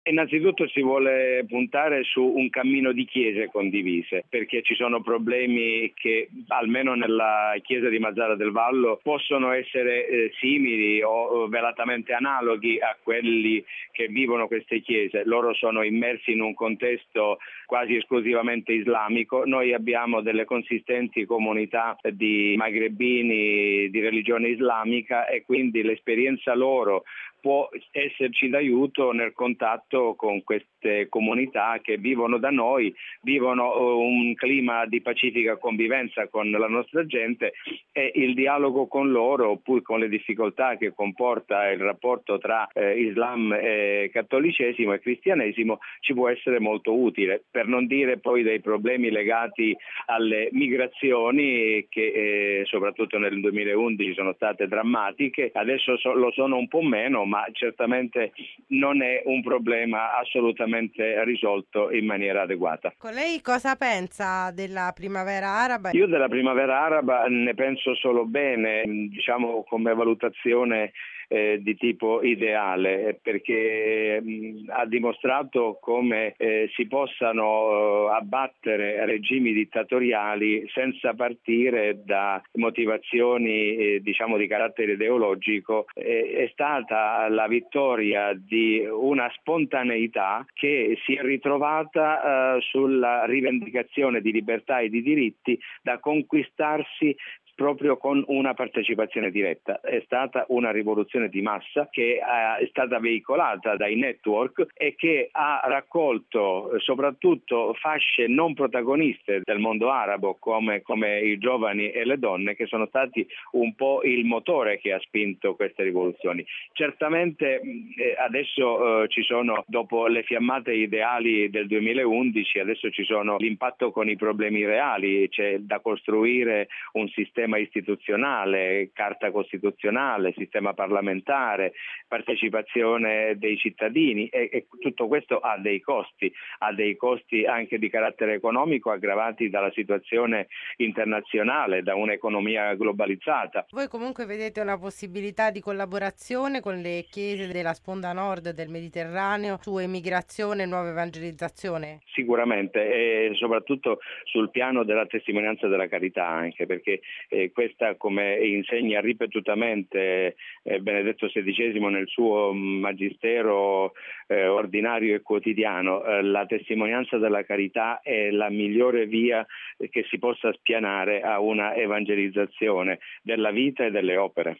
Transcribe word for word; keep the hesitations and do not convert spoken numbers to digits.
Innanzitutto si vuole puntare su un cammino di chiese condivise, perché ci sono problemi che almeno nella chiesa di Mazara del Vallo possono essere eh, simili o velatamente analoghi a quelli che vivono queste chiese. Loro sono immersi in un contesto quasi esclusivamente islamico. Noi abbiamo delle consistenti comunità di magrebini di religione islamica e quindi l'esperienza loro può esserci d'aiuto nel contatto con queste comunità che vivono da noi, vivono un clima di pacifica convivenza con la nostra gente e il dialogo con loro, pur con le difficoltà che comporta il rapporto tra eh, Islam e cattolicesimo e cristianesimo, ci può essere molto utile, per non dire poi dei problemi legati alle migrazioni che eh, soprattutto nel duemilaundici sono state drammatiche, adesso so, lo sono un po' meno, ma certamente non è un problema assolutamente risolto in maniera adeguata. Con lei cosa pensa della primavera araba? Io della primavera araba ne penso solo bene, diciamo come valutazione eh, di tipo ideale, perché mh, ha dimostrato come eh, si possano eh, abbattere regimi dittatoriali senza partire da motivazioni eh, diciamo di carattere ideologico. Eh, è stata la vittoria di una spontaneità che si è ritrovata eh, sulla rivendicazione di libertà e di diritti da conquistarsi proprio con una partecipazione diretta. È stata una rivoluzione di massa che è stata veicolata dai network e che ha raccolto soprattutto fasce non protagoniste del mondo arabo come, come i giovani e le donne, che sono stati un po' il motore che ha spinto queste rivoluzioni. Certamente eh, adesso eh, ci sono, dopo le fiammate ideali del duemilaundici, adesso ci sono l'impatto con i problemi reali, c'è da costruire un sistema istituzionale, carta costituzionale, sistema parlamentare, partecipazione dei cittadini e, e tutto questo ha dei costi, ha dei costi anche di carattere economico aggravati dalla situazione internazionale, da un'economia globalizzata. Voi comunque vedete una possibilità di collaborazione con le chiese della sponda nord del Mediterraneo su emigrazione e nuova evangelizzazione? Sicuramente, e soprattutto sul piano della testimonianza della carità, anche perché eh, questa, come insegna ripetutamente eh, Benedetto sedicesimo nel suo magistero eh, ordinario e quotidiano, eh, la testimonianza della carità è la migliore via che si possa spianare a una evangelizzazione della vita e delle opere.